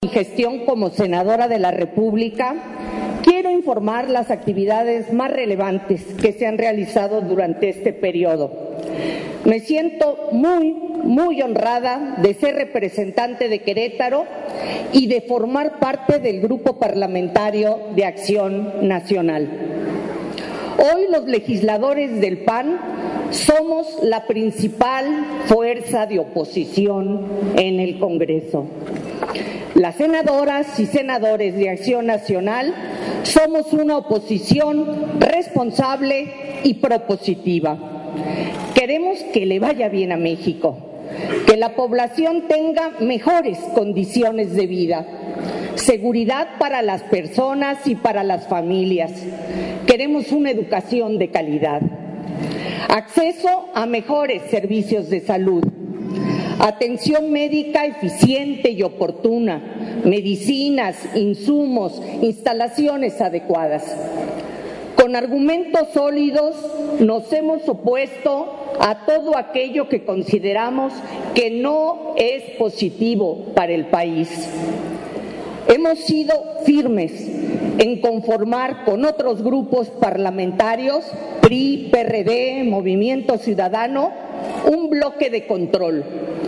mi gestión como senadora de la República, quiero informar las actividades más relevantes que se han realizado durante este periodo. Me siento muy honrada de ser representante de Querétaro y de formar parte del Grupo Parlamentario de Acción Nacional. Hoy los legisladores del PAN somos la principal fuerza de oposición en el Congreso. Las senadoras y senadores de Acción Nacional somos una oposición responsable y propositiva. Queremos que le vaya bien a México, que la población tenga mejores condiciones de vida, seguridad para las personas y para las familias. Queremos una educación de calidad, acceso a mejores servicios de salud, atención médica eficiente y oportuna, medicinas, insumos, instalaciones adecuadas. Con argumentos sólidos nos hemos opuesto a todo aquello que consideramos que no es positivo para el país. Hemos sido firmes en conformar con otros grupos parlamentarios, PRI, PRD, Movimiento Ciudadano, un bloque de control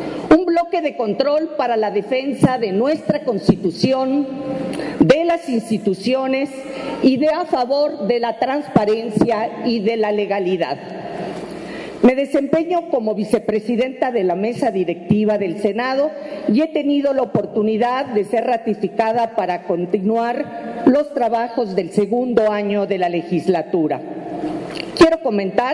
para la defensa de nuestra Constitución, de las instituciones y a favor de la transparencia y de la legalidad. Me desempeño como vicepresidenta de la mesa directiva del Senado y he tenido la oportunidad de ser ratificada para continuar los trabajos del segundo año de la legislatura. Quiero comentar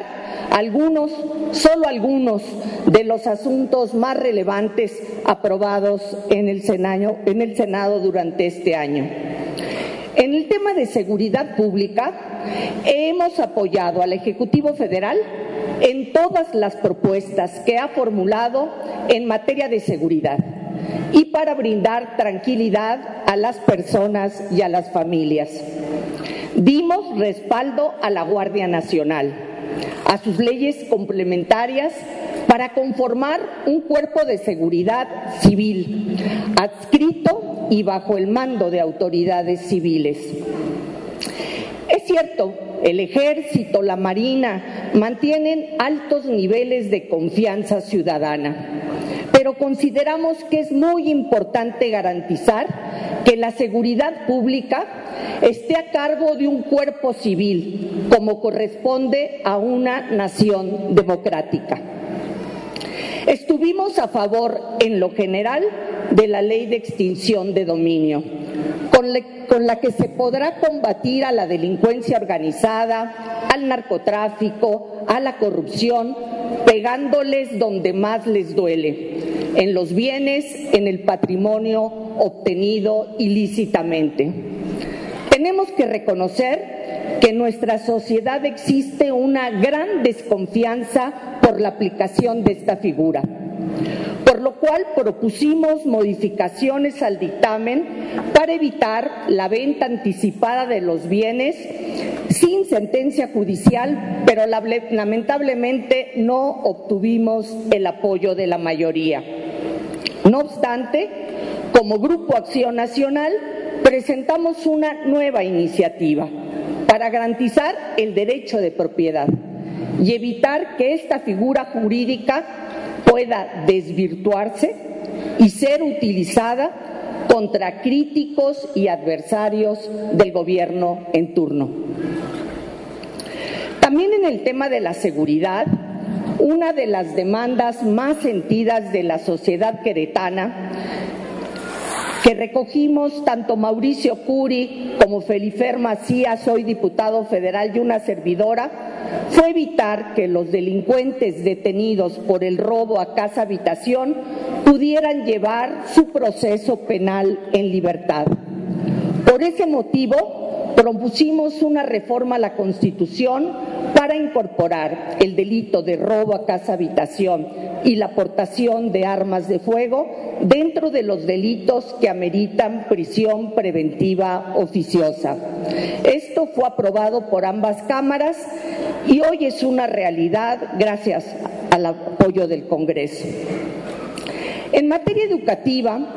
solo algunos de los asuntos más relevantes aprobados en el Senado durante este año. En el tema de seguridad pública, hemos apoyado al Ejecutivo Federal en todas las propuestas que ha formulado en materia de seguridad y para brindar tranquilidad a las personas y a las familias. Dimos respaldo a la Guardia Nacional, a sus leyes complementarias para conformar un cuerpo de seguridad civil, adscrito y bajo el mando de autoridades civiles. Es cierto, el Ejército, la Marina mantienen altos niveles de confianza ciudadana, pero consideramos que es muy importante garantizar que la seguridad pública esté a cargo de un cuerpo civil, como corresponde a una nación democrática. Estuvimos a favor, en lo general, de la ley de extinción de dominio, con la que se podrá combatir a la delincuencia organizada, al narcotráfico, a la corrupción, pegándoles donde más les duele, en los bienes, en el patrimonio obtenido ilícitamente. Tenemos que reconocer que en nuestra sociedad existe una gran desconfianza por la aplicación de esta figura, por lo cual propusimos modificaciones al dictamen para evitar la venta anticipada de los bienes sin sentencia judicial, pero lamentablemente no obtuvimos el apoyo de la mayoría. No obstante, como Grupo Acción Nacional, presentamos una nueva iniciativa para garantizar el derecho de propiedad y evitar que esta figura jurídica pueda desvirtuarse y ser utilizada contra críticos y adversarios del gobierno en turno. También en el tema de la seguridad, una de las demandas más sentidas de la sociedad queretana, que recogimos tanto Mauricio Curi como Felifer Macías, hoy diputado federal, y una servidora, fue evitar que los delincuentes detenidos por el robo a casa habitación pudieran llevar su proceso penal en libertad. Por ese motivo, propusimos una reforma a la Constitución para incorporar el delito de robo a casa habitación y la aportación de armas de fuego dentro de los delitos que ameritan prisión preventiva oficiosa. Esto fue aprobado por ambas cámaras y hoy es una realidad gracias al apoyo del Congreso. En materia educativa,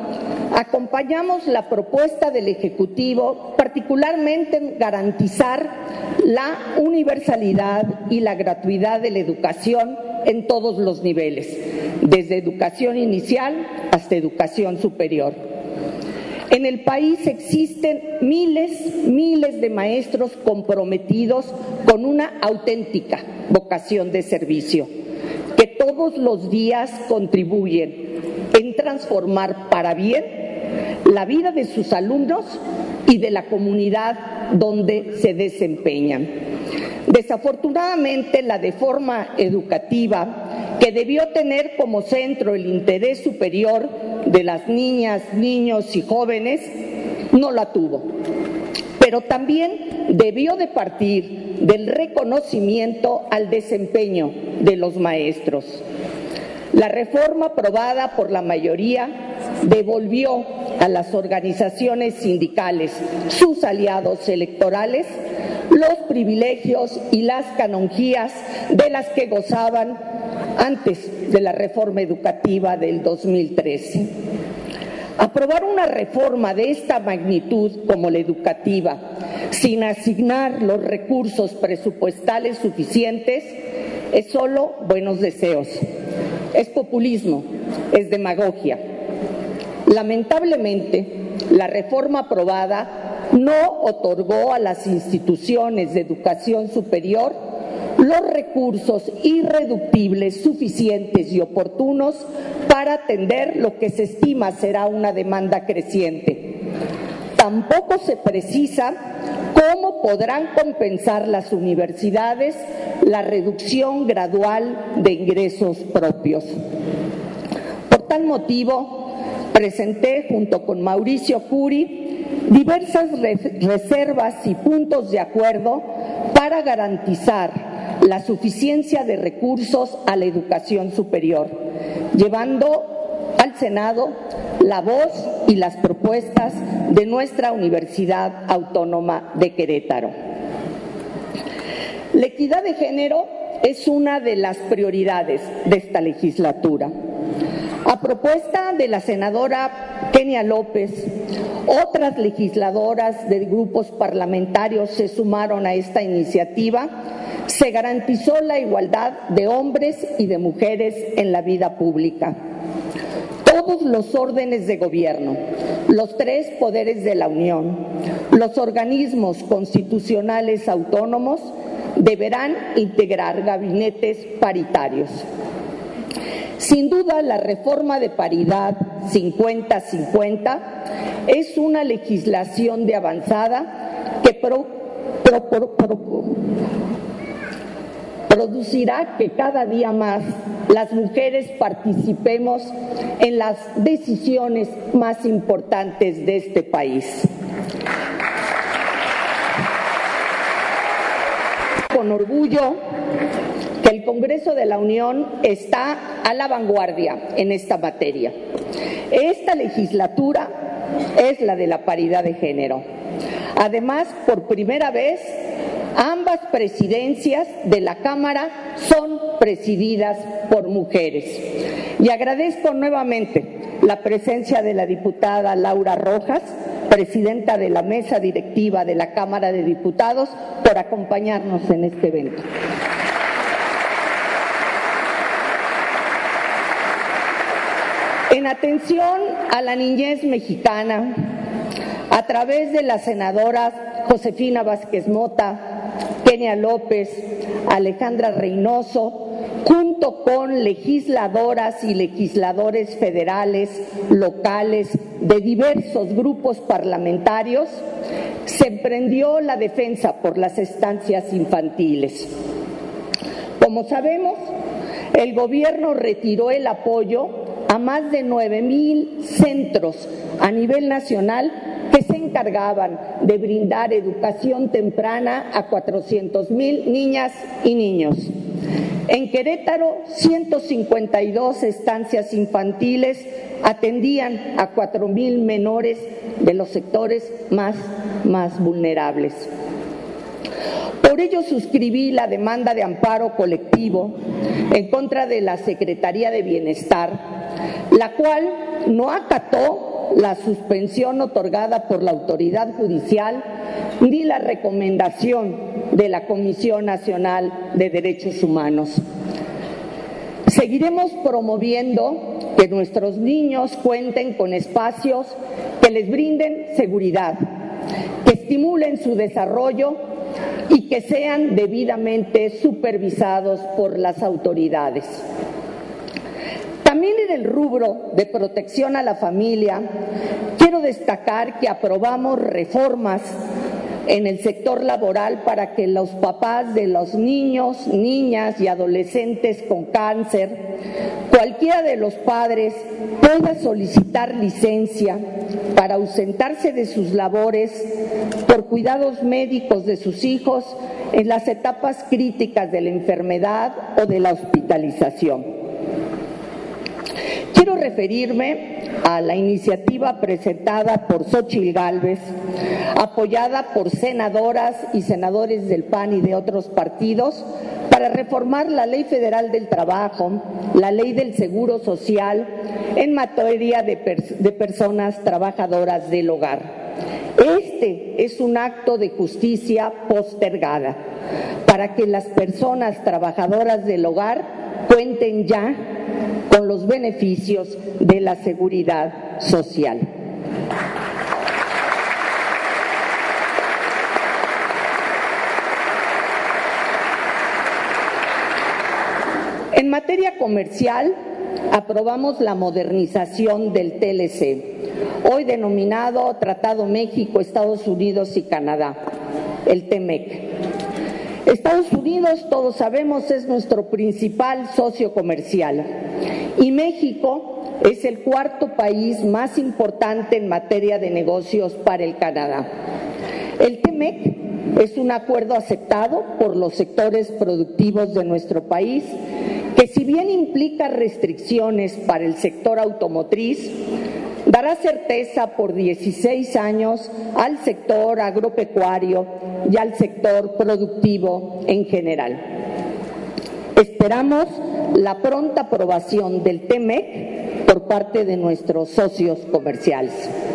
Acompañamos la propuesta del Ejecutivo, particularmente en garantizar la universalidad y la gratuidad de la educación en todos los niveles, desde educación inicial hasta educación superior. En el país existen miles de maestros comprometidos con una auténtica vocación de servicio, que todos los días contribuyen en transformar para bien la vida de sus alumnos y de la comunidad donde se desempeñan. Desafortunadamente, la reforma educativa, que debió tener como centro el interés superior de las niñas, niños y jóvenes, no la tuvo. Pero también debió de partir del reconocimiento al desempeño de los maestros. La reforma aprobada por la mayoría devolvió a las organizaciones sindicales, sus aliados electorales, los privilegios y las canonjías de las que gozaban antes de la reforma educativa del 2013. Aprobar una reforma de esta magnitud como la educativa, sin asignar los recursos presupuestales suficientes, es solo buenos deseos. Es populismo, es demagogia. Lamentablemente, la reforma aprobada no otorgó a las instituciones de educación superior los recursos irreductibles suficientes y oportunos para atender lo que se estima será una demanda creciente. Tampoco se precisa cómo podrán compensar las universidades la reducción gradual de ingresos propios. Por tal motivo, presenté junto con Mauricio Curi diversas reservas y puntos de acuerdo para garantizar la suficiencia de recursos a la educación superior, llevando al Senado la voz y las propuestas de nuestra Universidad Autónoma de Querétaro. La equidad de género es una de las prioridades de esta legislatura. A propuesta de la senadora Kenia López, otras legisladoras de grupos parlamentarios se sumaron a esta iniciativa. Se garantizó la igualdad de hombres y de mujeres en la vida pública. Todos los órdenes de gobierno, los tres poderes de la Unión, los organismos constitucionales autónomos deberán integrar gabinetes paritarios. Sin duda, la reforma de paridad 50-50 es una legislación de avanzada que producirá que cada día más las mujeres participemos en las decisiones más importantes de este país. Con orgullo que el Congreso de la Unión está a la vanguardia en esta materia. Esta legislatura es la de la paridad de género. Además, por primera vez, ambas presidencias de la Cámara son presididas por mujeres. Y agradezco nuevamente la presencia de la diputada Laura Rojas, presidenta de la mesa directiva de la Cámara de Diputados, por acompañarnos en este evento. En atención a la niñez mexicana, a través de las senadoras Josefina Vázquez Mota, Kenia López, Alejandra Reynoso, junto con legisladoras y legisladores federales, locales, de diversos grupos parlamentarios, se emprendió la defensa por las estancias infantiles. Como sabemos, el gobierno retiró el apoyo a más de 9,000 centros a nivel nacional que se encargaban de brindar educación temprana a 400,000 niñas y niños. En Querétaro, 152 estancias infantiles atendían a 4,000 menores de los sectores más vulnerables. Por ello suscribí la demanda de amparo colectivo en contra de la Secretaría de Bienestar, la cual no acató la suspensión otorgada por la autoridad judicial ni la recomendación de la Comisión Nacional de Derechos Humanos. Seguiremos promoviendo que nuestros niños cuenten con espacios que les brinden seguridad, que estimulen su desarrollo y que sean debidamente supervisados por las autoridades. También en el rubro de protección a la familia, quiero destacar que aprobamos reformas en el sector laboral para que los papás de los niños, niñas y adolescentes con cáncer, cualquiera de los padres pueda solicitar licencia para ausentarse de sus labores por cuidados médicos de sus hijos en las etapas críticas de la enfermedad o de la hospitalización. Quiero referirme a la iniciativa presentada por Xóchitl Gálvez, apoyada por senadoras y senadores del PAN y de otros partidos, para reformar la Ley Federal del Trabajo, la Ley del Seguro Social en materia de personas trabajadoras del hogar. Este es un acto de justicia postergada para que las personas trabajadoras del hogar cuenten ya con los beneficios de la seguridad social. En materia comercial, aprobamos la modernización del TLC, hoy denominado Tratado México, Estados Unidos y Canadá, el TEMEC. Estados Unidos, todos sabemos, es nuestro principal socio comercial y México es el cuarto país más importante en materia de negocios para el Canadá. El TEMEC es un acuerdo aceptado por los sectores productivos de nuestro país que, si bien implica restricciones para el sector automotriz, dará certeza por 16 años al sector agropecuario y al sector productivo en general. Esperamos la pronta aprobación del TEMEC por parte de nuestros socios comerciales.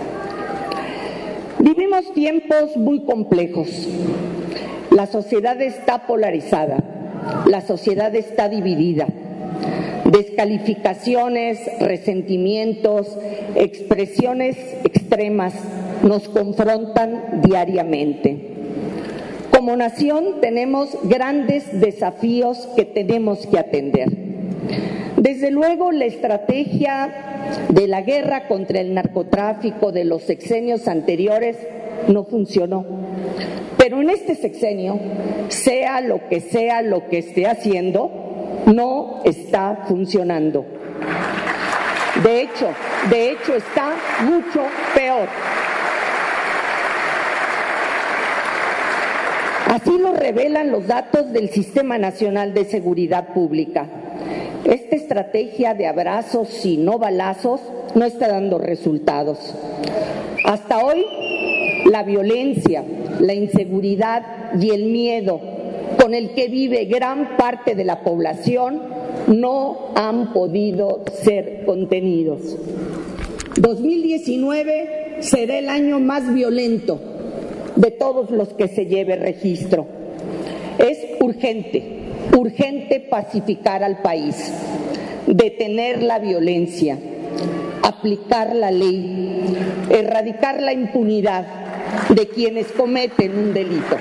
Vivimos tiempos muy complejos. La sociedad está polarizada, la sociedad está dividida. Descalificaciones, resentimientos, expresiones extremas nos confrontan diariamente. Como nación tenemos grandes desafíos que tenemos que atender. Desde luego, la estrategia de la guerra contra el narcotráfico de los sexenios anteriores no funcionó. Pero en este sexenio, sea lo que esté haciendo, no está funcionando. De hecho está mucho peor. Así lo revelan los datos del Sistema Nacional de Seguridad Pública. Esta estrategia de abrazos y no balazos no está dando resultados. Hasta hoy, la violencia, la inseguridad y el miedo con el que vive gran parte de la población no han podido ser contenidos. 2019 será el año más violento de todos los que se lleve registro. Es urgente pacificar al país, detener la violencia, aplicar la ley, erradicar la impunidad de quienes cometen un delito.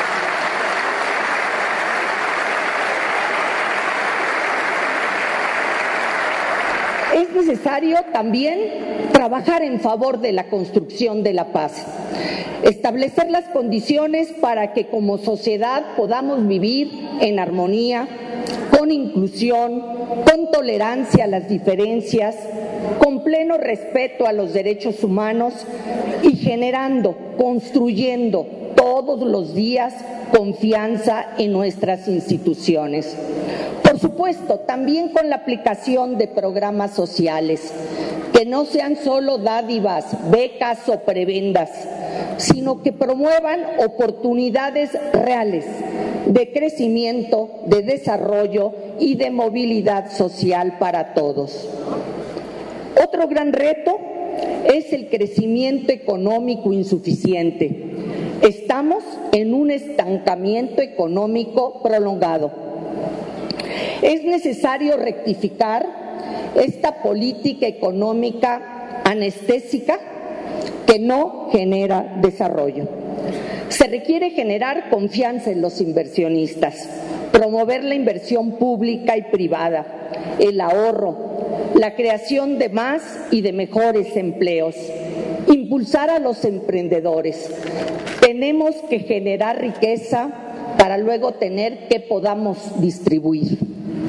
Es necesario también trabajar en favor de la construcción de la paz, establecer las condiciones para que como sociedad podamos vivir en armonía, con inclusión, con tolerancia a las diferencias, con pleno respeto a los derechos humanos y construyendo todos los días confianza en nuestras instituciones. Por supuesto, también con la aplicación de programas sociales, que no sean solo dádivas, becas o prebendas, sino que promuevan oportunidades reales de crecimiento, de desarrollo y de movilidad social para todos. Otro gran reto es el crecimiento económico insuficiente. Estamos en un estancamiento económico prolongado. Es necesario rectificar esta política económica anestésica que no genera desarrollo. Se requiere generar confianza en los inversionistas, promover la inversión pública y privada, el ahorro, la creación de más y de mejores empleos, impulsar a los emprendedores. Tenemos que generar riqueza para luego tener que podamos distribuir.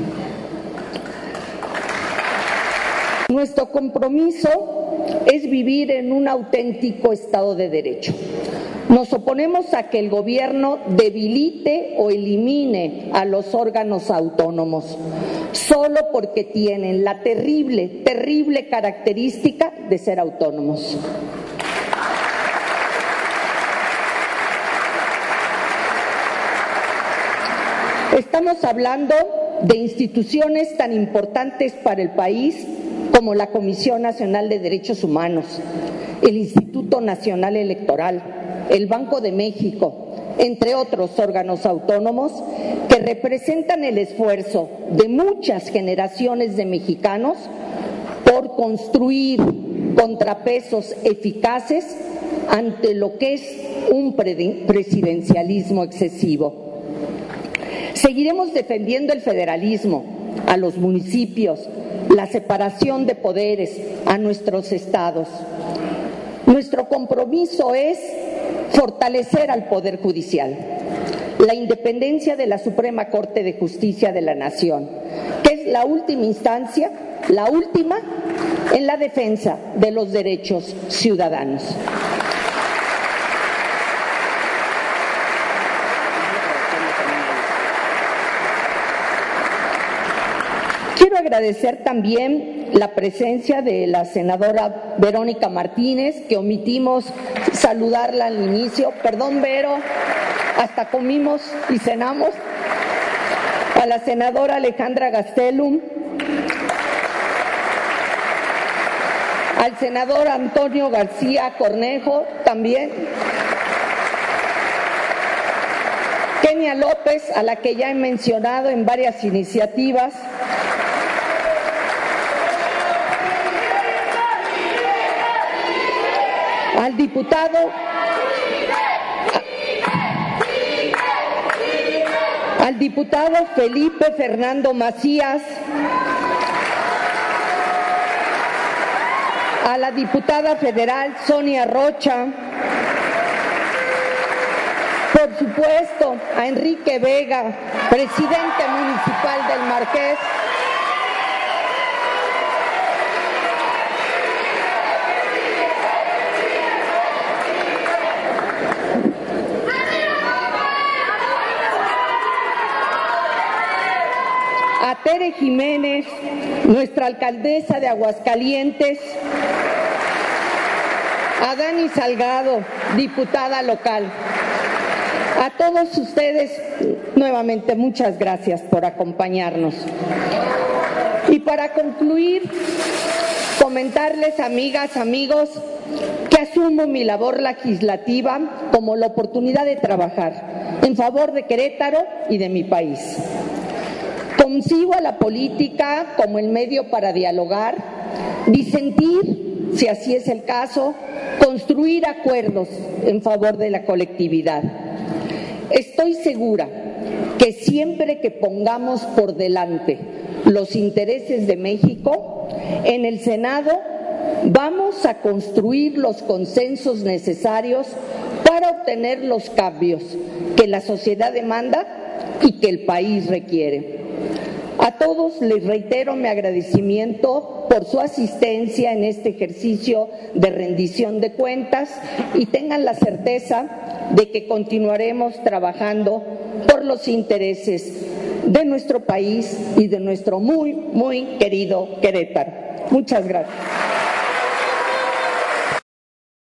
Nuestro compromiso es vivir en un auténtico Estado de Derecho. Nos oponemos a que el gobierno debilite o elimine a los órganos autónomos, solo porque tienen la terrible característica de ser autónomos. Estamos hablando de instituciones tan importantes para el país como la Comisión Nacional de Derechos Humanos, el Instituto Nacional Electoral, el Banco de México, entre otros órganos autónomos que representan el esfuerzo de muchas generaciones de mexicanos por construir contrapesos eficaces ante lo que es un presidencialismo excesivo. Seguiremos defendiendo el federalismo, a los municipios, la separación de poderes, a nuestros estados. Nuestro compromiso es fortalecer al Poder Judicial, la independencia de la Suprema Corte de Justicia de la Nación, que es la última instancia, la última en la defensa de los derechos ciudadanos. Quiero agradecer también la presencia de la senadora Verónica Martínez, que omitimos saludarla al inicio. Perdón, Vero, hasta comimos y cenamos. A la senadora Alejandra Gastelum, al senador Antonio García Cornejo también, Kenia López, a la que ya he mencionado en varias iniciativas, al diputado Felipe Fernando Macías, a la diputada federal Sonia Rocha, por supuesto a Enrique Vega, presidente municipal del Marqués, a Tere Jiménez, nuestra alcaldesa de Aguascalientes, a Dani Salgado, diputada local. A todos ustedes, nuevamente, muchas gracias por acompañarnos. Y para concluir, comentarles, amigas, amigos, que asumo mi labor legislativa como la oportunidad de trabajar en favor de Querétaro y de mi país. Concibo a la política como el medio para dialogar, disentir, si así es el caso, construir acuerdos en favor de la colectividad. Estoy segura que siempre que pongamos por delante los intereses de México, en el Senado vamos a construir los consensos necesarios para obtener los cambios que la sociedad demanda y que el país requiere. A todos les reitero mi agradecimiento por su asistencia en este ejercicio de rendición de cuentas y tengan la certeza de que continuaremos trabajando por los intereses de nuestro país y de nuestro muy, muy querido Querétaro. Muchas gracias.